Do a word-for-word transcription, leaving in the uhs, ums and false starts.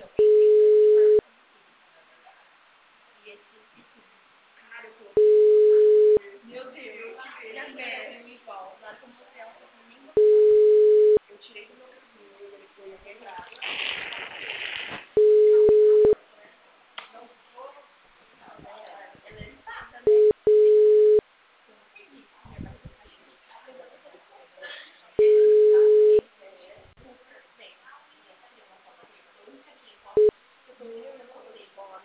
também tem tanto parfum. E esse, cara, eu coloquei